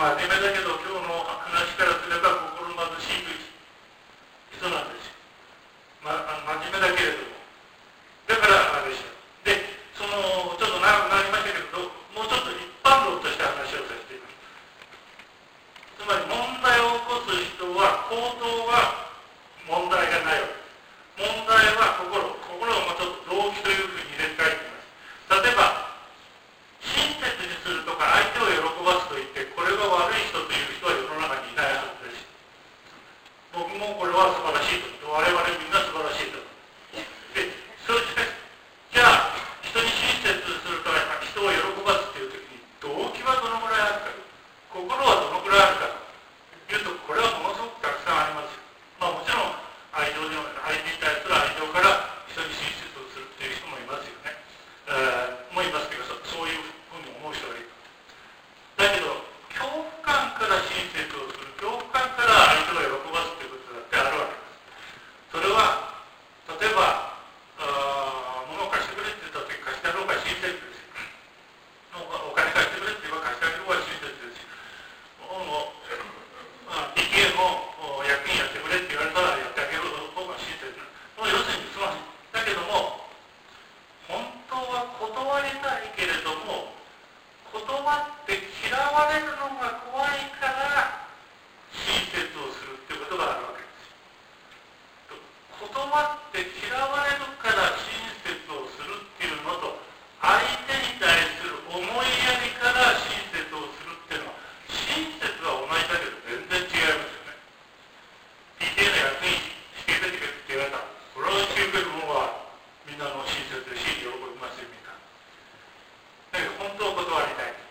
真面目だけど今日の話からすれば心貧しい人なんですよ。真面目だけれども。だからあれでした。で、ちょっと長くなりましたけれど、もうちょっと一般論として話をさせています。つまり問題を起こす人は、行動は問題がないわけです。問題は心をもうちょっと動機というふうに入れ替えています。例えば、親切にするとか相手を喜ばすと言って、これが悪い人という人は世の中にいないはずです。僕もこれは素晴らしいと思って、我々みんな素晴らしいと思って。で、それで、じゃあ、人に親切するとか人を喜ばすというときに、動機はどのぐらいあるか、心はどのぐらいあるかというと、これはものすごくたくさんありますよ。もちろん、相手に対する愛情から人に親切をするという人もいますよね。もいますけど、そういうふうに思う人がいる。だけど、恐怖感から親切をする、恐怖感から相手を喜ばすということだってあるわけです。それは、例えば、物を貸してくれって言ったとき、貸してやろうが親切ですよ。お金貸してくれって言えば貸してあげる方が親切ですよ。PTA も役員やってくれって言われたらやってあげる方が親切な。要するにすまん。だけども、本当は断りたいけれども、断って嫌われるのが怖いから親切をするっていうことがあるわけですよ。断って嫌われるから親切をするっていうのと、相手に対する思いやりから親切をするっていうのは、親切は同じだけど全然違いますよね。PTA の役員引き受けてくれって言われたら、それを引き受ける者はみんなの親切で喜びますよ、みんな。だけど本当は断りたい。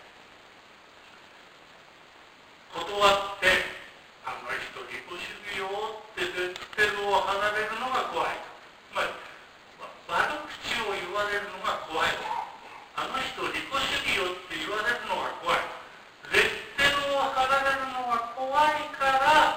断って、あの人利己主義よってレッテルを貼られるのが怖い。つまり、悪口を言われるのが怖い。あの人利己主義よって言われるのが怖い。レッテルを貼られるのが怖いから、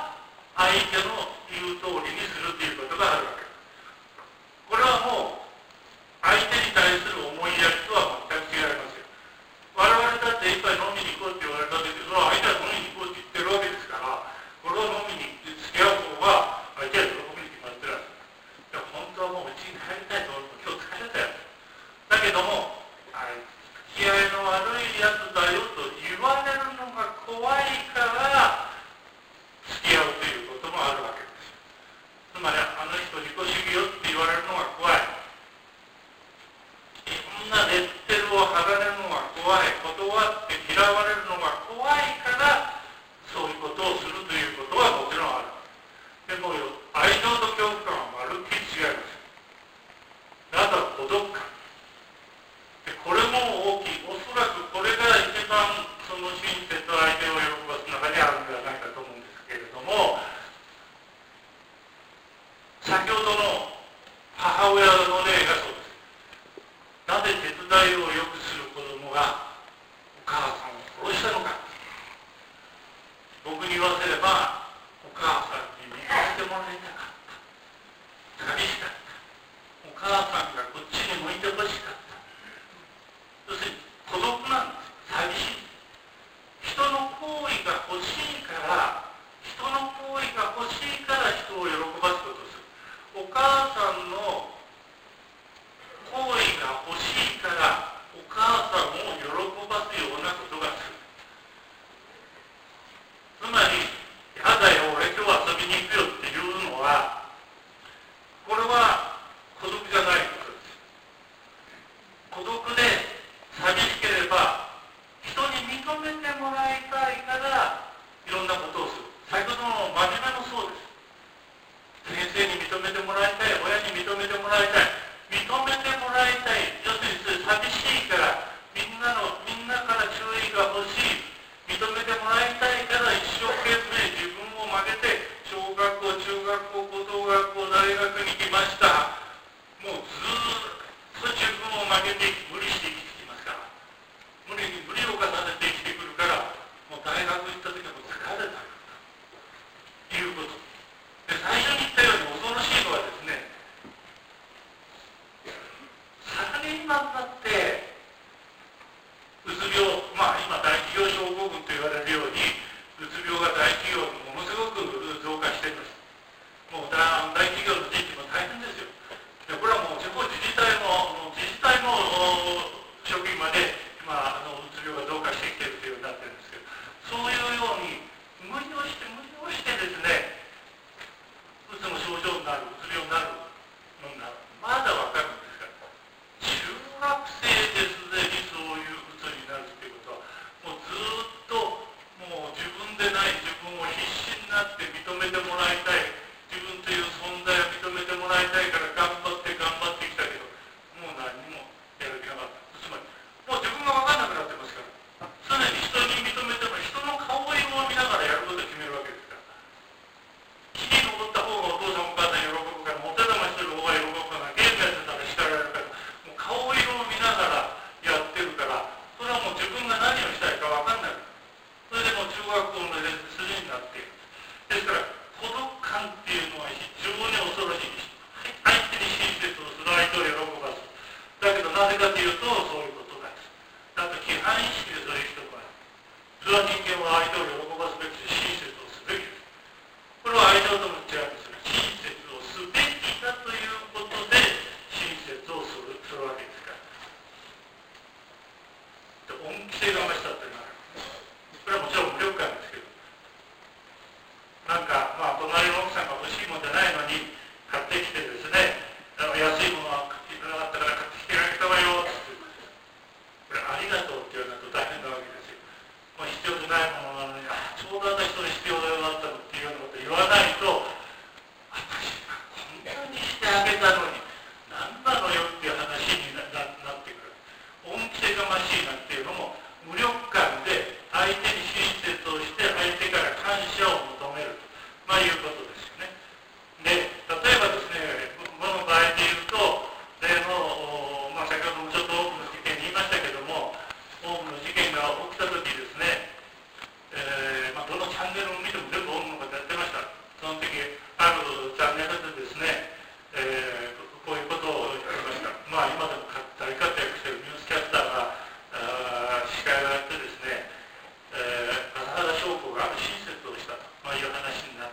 相手の言う通りにするということがあるわけです。これはもう、相手に対する思いやりとは全く違いますよ。我々だって一杯飲みに行こうって言われた時、それは相手は飲みに行こうって言ってるわけですから、これを飲みに付き合う方が相手は喜ぶに決まってるわけです。本当はもううちに帰りたいと思って今日疲れたよ。だけども、付き合いの悪いやつだよと言われるのが怖いから付き合うということもあるわけです。つまり、あの人利己主義よって言われるのが怖い。いろんなレッテルを貼られるのが怖い。断って嫌われるのが怖いから、そういうことをするということはもちろんある。でも、愛情と恐怖感はまるっきり違います。あとは孤独感。で、これも大きい。おそらくこれが一番その親切と相手を喜ばす中にあるんではないかと思うんですけれども、先ほどの母親の例がそうです。なぜ手伝いをよくする子供がは人間は相手を喜ばすべきで親切をすべきです。これは愛情との違いですね。親切をすべきだということで親切をするわけですから。で、恩着せがましさというのはこれはもちろん無力感ですけど、なんかまあ隣の奥さんが欲しいもんじゃないのに買ってきてですね、安いものは買っていただかったから買ってきてあげたわよって言って、これありがとうって言わないと大変なわけですよ。もう必要じゃないものなのに、あ、ちょうど私それ必要だよだったのっていうようなこと言わないと、私がこんなにしてあげたのに何なのよっていう話になってくる。恩着せがましいなんていうのも無力感で相手に親切をして相手から感謝を求めると、まあ、いうことですよね。で、例えばですね、この場合で言うと、例の、まあ、先ほどもちょっと多くの事件に言いましたけども、多くの事件が起きたときですね、まあ、どのチャンネルを見ても全部多くの方やってました。その時あるチャンネルでですね、こういうことをやりました。まあ、今でも大活躍しているニュースキャスターが司会をやってですね、浅田翔子が親切をしたと、まあ、いう話になって、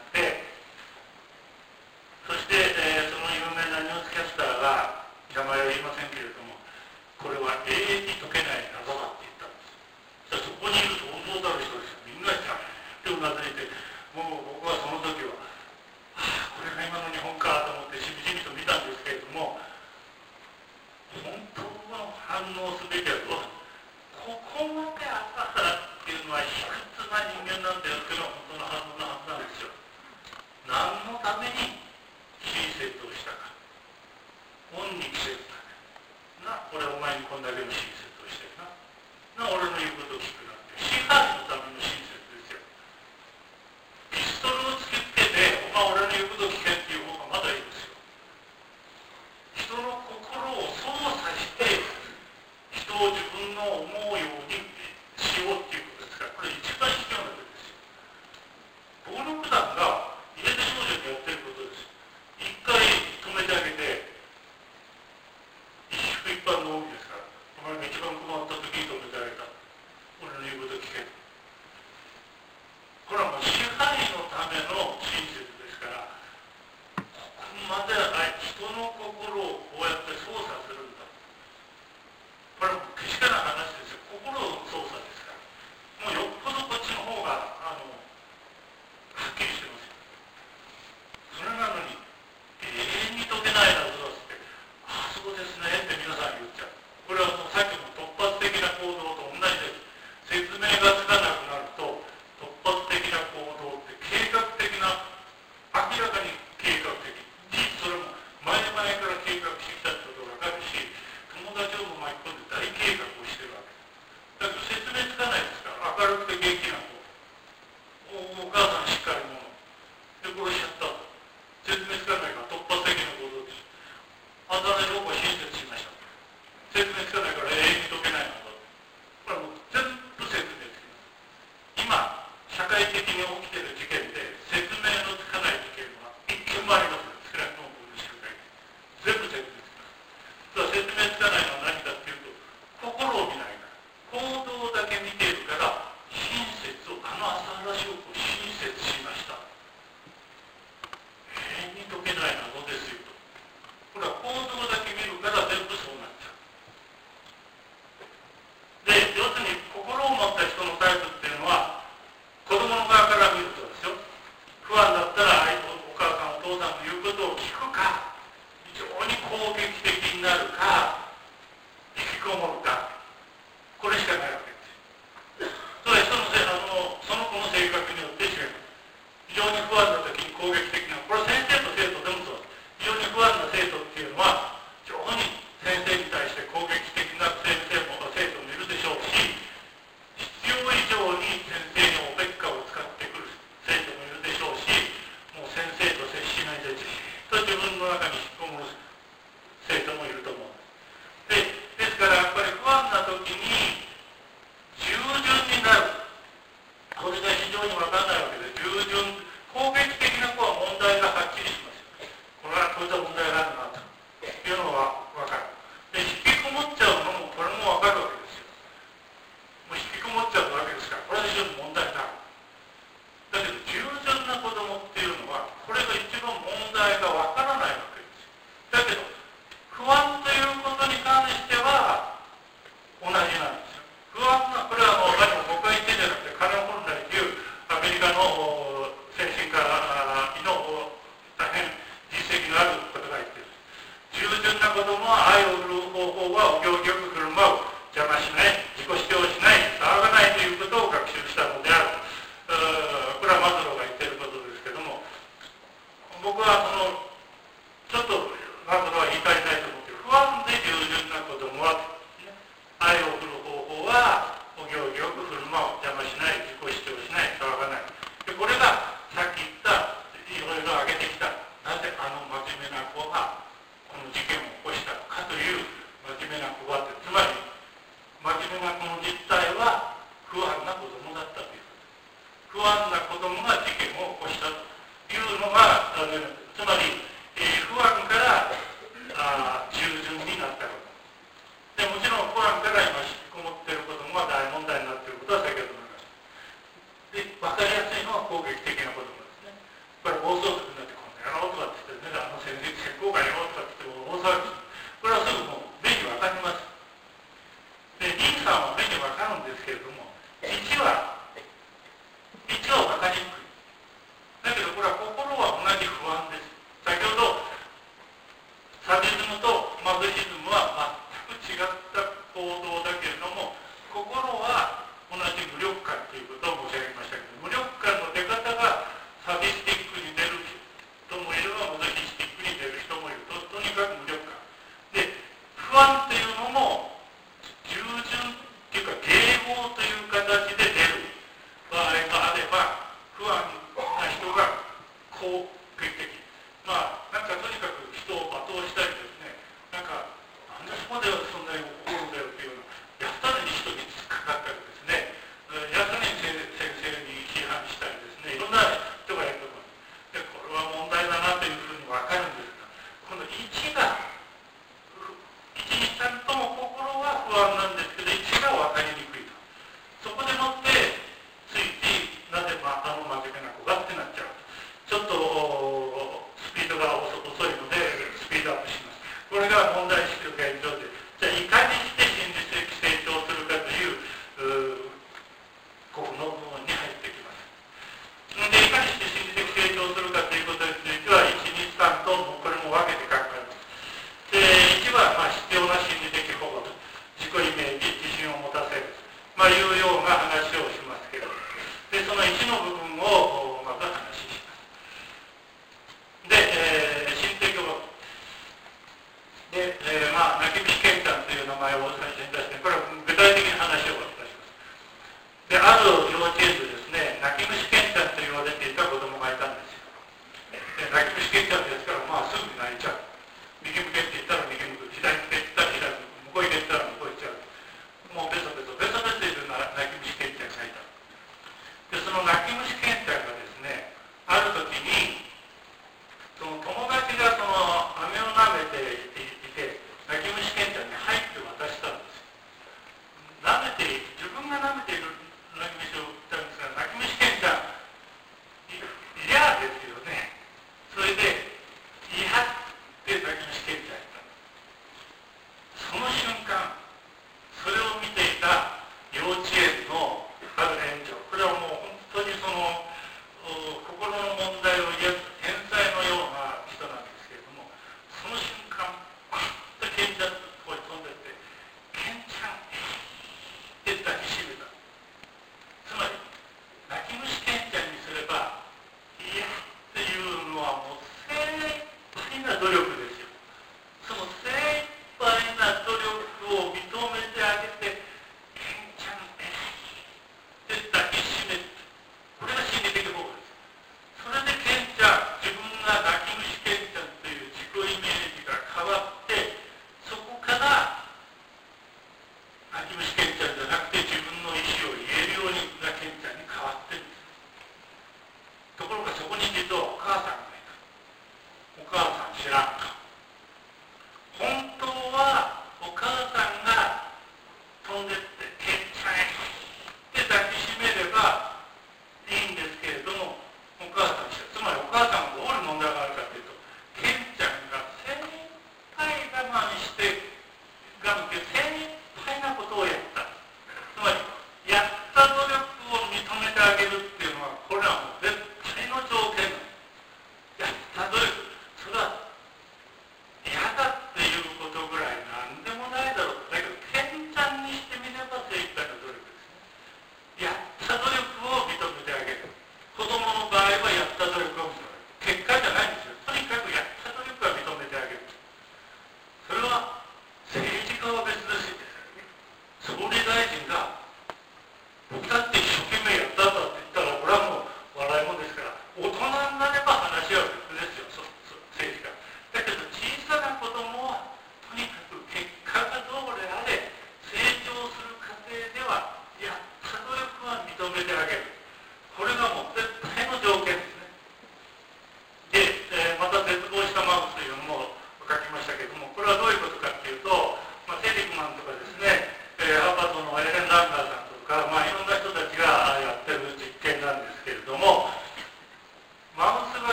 そして、その有名なニュースキャスターが、名前は言いませんけれども、これは永遠に解けない謎だって言ったんです。そこにいる想像だる人ですよ。みんなでうなずいて、もう僕はその時は、これが今の日本かと思ってしみじみと見たんですけれども、本当の反応すべきはどうだ、ここまで朝からっていうのは卑屈な人間なんだよっていうのは本当の反応のはずなんですよ。何のために親切をしたか。恩に着せるため。な、俺お前にこんだけの親切をしてるな。俺の言うことを聞くなって。支配のための親切ですよ。ピストルを突きつけて、お前俺の言うことを聞けっていう方がまだいいですよ。人の心を操作して、人を自分の思うようにしようっていうことですから、これ一番卑怯なことですよ。暴力団が家出少女にやってることです。一回止めてあげて、一宿一般の恩義ですから、お前が一番困った時に止めてあげた。俺の言うことを聞け。これはもう支配のための親切ですから、ここまで人の心をこうやって操作するんだ。これはもうけしからん話ですよ。心の操作ですから。もうよっぽどこっちの方がはっきりしてますよ。それなのに永遠に解けない謎だって、ああそうですねって皆さん言っちゃう。これはもうさっきの突発的な行動と同じです。説明がつかなくなると、突発的な行動って計画的な、明らかに計画的、事実それも前々から計画してきたってことが分かるし、友達をも巻き込んで大計画をしてるわけだけど説明つかないですから。明るくて元気な子、お母さんしっかり者で殺しちゃったと、説明つかないから突発的な行動です。浅田翔子は親切しました。説明つかないから永遠に解けないのだ。これはもう全部説明つきます。今社会的に起きている事件で説明のつかない事件は一件もありません。少なくとも僕の知る限り全部説明つきます。説明つかないのは何かっていうと、心を見ないから、行動だけ見ているから、親切を、浅原翔子を親切しました。永遠に解けない謎ですよと。これは行動だけ見るから全部そうなっちゃう。で、要するに心を持った人のタイプっていうのは、子供の側から見るとですよ、 供が事件を起こしたというのが、つまり、不安から従順になったことで、もちろん不安から今引きこもっている子供が大問題になっていることは先ほど言いました。で、分かりやすいのは攻撃的な子供ですね。これ暴走族になってこんなやろうとかって言ってね、先行がやろうとかって言っても大騒ぎする。これはすぐもう目に分かります。で、リンさんは目に分かるんですけれども、1は分かりにくい。だけどこれは心は同じ不安です。先ほどサディズムとマゾヒズムは全く違った行動だけれども、心は同じ無力感ということを申し上げましたけど、無力感の出方がサディスティックに出る人もいればマゾヒスティックに出る人もいると。とにかく無力感で、不安というのも従順っていうか迎合という形で出る場合があれば、不安な人が攻撃的、なんかとにかく人を罵倒したりですね、なんでそこでそんなに怒るんだよっていうような、やったのに人に突っかかったりですね、やったのに先生に批判したりですね、いろんな人がいると思います。で、これは問題だなというふうに分かるんですが、この1が1日さんとも心は不安なんですけど、1が分かりにくいと。そこでもってついついなぜ真面目な子がってなっちゃう。ちょっとスピードが遅いのでスピードアップします。これが問題意識の現状で、じゃあいかにして心理的成長するかというここの部分に入ってきます。で、いかにして心理的成長するかということについては、1、2、3とこれも分けて考えます。で、1は必要な心理的保護と、自己イメージ、自信を持たせる、いうような話をしますけど、で、その1の部